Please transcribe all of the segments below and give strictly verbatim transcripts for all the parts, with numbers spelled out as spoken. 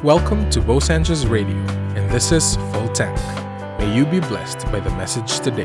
Welcome to Bo Sanchez Radio, and this is Full Tank. May you be blessed by the message today.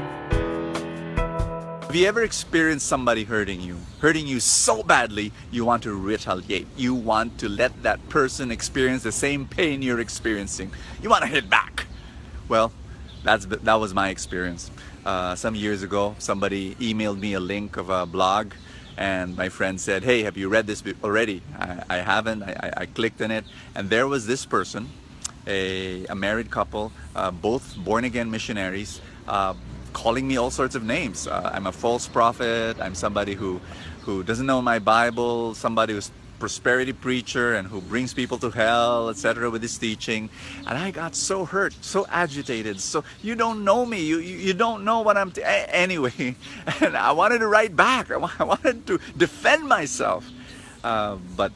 Have you ever experienced somebody hurting you? Hurting you so badly, you want to retaliate. You want to let that person experience the same pain you're experiencing. You want to hit back. Well, that's that was my experience. Uh, some years ago, somebody emailed me a link of a blog, and my friend said, "Hey, have you read this already?" I, I haven't. I, I clicked on it, and there was this person, a, a married couple, uh, both born-again missionaries, uh, calling me all sorts of names. Uh, I'm a false prophet. I'm somebody who, who doesn't know my Bible. Somebody who's prosperity preacher and who brings people to hell, et cetera, with his teaching. And I got so hurt, so agitated. So you don't know me. You you, you don't know what I'm. T- a- anyway, and I wanted to write back. I, I wanted to defend myself, uh, but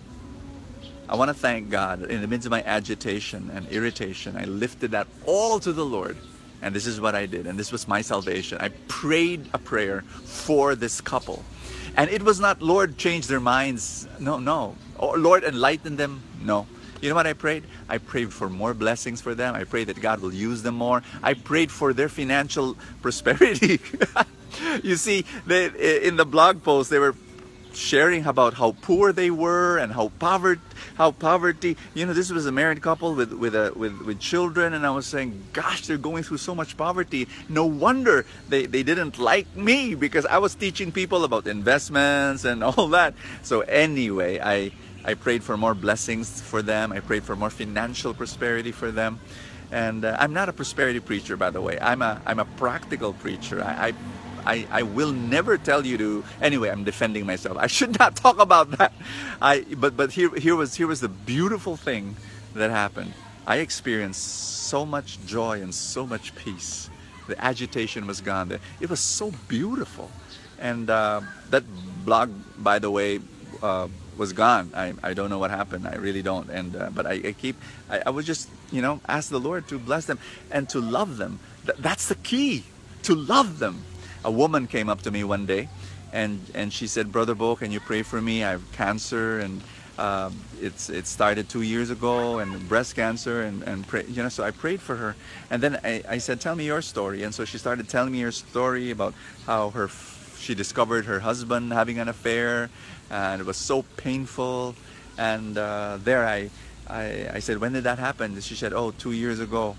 I want to thank God. In the midst of my agitation and irritation, I lifted that all to the Lord. And this is what I did, and this was my salvation. I prayed a prayer for this couple. And it was not, Lord, change their minds. No, no. Or Lord, enlighten them. No. You know what I prayed? I prayed for more blessings for them. I prayed that God will use them more. I prayed for their financial prosperity. You see, they, in the blog post, they were sharing about how poor they were and how poverty, how poverty. You know, this was a married couple with with a with with children, and I was saying, gosh, they're going through so much poverty. No wonder they they didn't like me, because I was teaching people about investments and all that. So anyway, I I prayed for more blessings for them. I prayed for more financial prosperity for them. And uh, I'm not a prosperity preacher, by the way. I'm a I'm a practical preacher. I, I I, I will never tell you to. Anyway, I'm defending myself. I should not talk about that. I but but here here was here was the beautiful thing that happened. I experienced so much joy and so much peace. The agitation was gone. It was so beautiful. And uh, that blog, by the way, uh, was gone. I, I don't know what happened. I really don't. And uh, but I, I keep. I, I would just you know ask the Lord to bless them and to love them. Th- that's the key. To love them. A woman came up to me one day, and and she said, "Brother Bo, can you pray for me? I have cancer, and um, it's it started two years ago, and breast cancer, and and pray, you know." So I prayed for her, and then I, I said, "Tell me your story." And so she started telling me her story about how her she discovered her husband having an affair, and it was so painful. And uh, there I, I I said, "When did that happen?" And she said, "Oh, two years ago."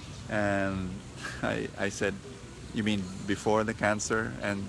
And I I said, "You mean before the cancer?" And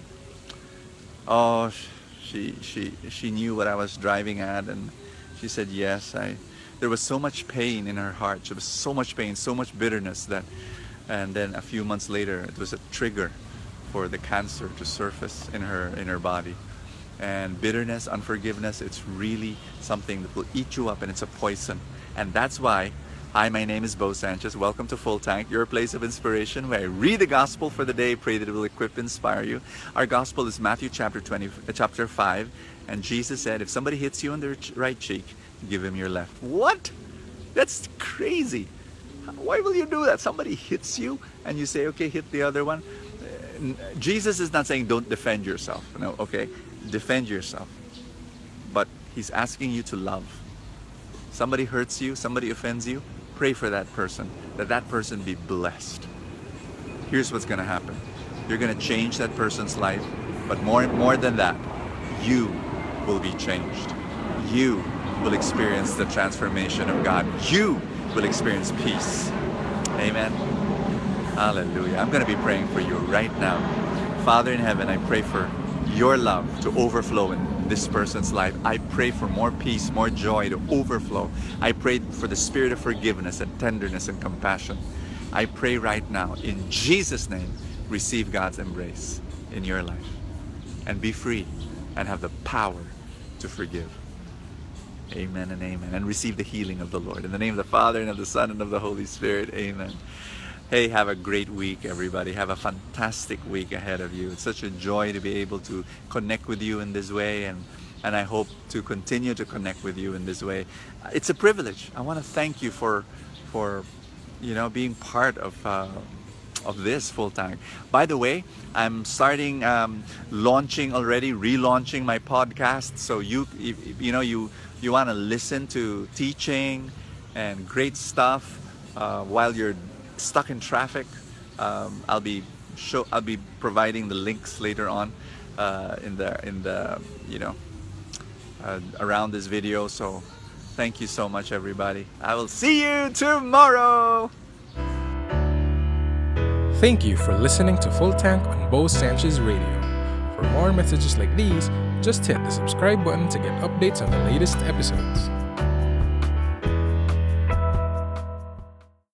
oh, she she she knew what I was driving at, and she said yes. I there was so much pain in her heart. There was so much pain, so much bitterness that, and then a few months later, it was a trigger for the cancer to surface in her in her body. And bitterness, unforgiveness, it's really something that will eat you up, and it's a poison. And that's why. Hi, my name is Bo Sanchez. Welcome to Full Tank, your place of inspiration, where I read the gospel for the day, pray that it will equip, inspire you. Our gospel is Matthew chapter twenty, uh, chapter five, and Jesus said, if somebody hits you on the right cheek, give him your left. What? That's crazy. Why will you do that? Somebody hits you, and you say, okay, hit the other one. Uh, Jesus is not saying don't defend yourself. No, okay, defend yourself. But he's asking you to love. Somebody hurts you, somebody offends you, pray for that person, that that person be blessed. Here's what's going to happen. You're going to change that person's life, but more, more than that, you will be changed. You will experience the transformation of God. You will experience peace. Amen. Hallelujah. I'm going to be praying for you right now. Father in heaven, I pray for your love to overflow in this person's life. I pray for more peace, more joy to overflow. I pray for the spirit of forgiveness and tenderness and compassion. I pray right now, in Jesus' name, receive God's embrace in your life and be free and have the power to forgive. Amen and amen. And receive the healing of the Lord. In the name of the Father, and of the Son, and of the Holy Spirit. Amen. Hey, have a great week, everybody. Have a fantastic week ahead of you. It's such a joy to be able to connect with you in this way, and, and I hope to continue to connect with you in this way. It's a privilege. I want to thank you for, for you know, being part of, uh, of this Full Tank. By the way, I'm starting um, launching already, relaunching my podcast. So you, you know, you, you want to listen to teaching and great stuff uh, while you're stuck in traffic. Um, I'll be show I'll be providing the links later on uh, in the in the you know uh, around this video. So thank you so much, everybody. I will see you tomorrow. Thank you for listening to Full Tank on Bo Sanchez Radio. For more messages like these, just hit the subscribe button to get updates on the latest episodes.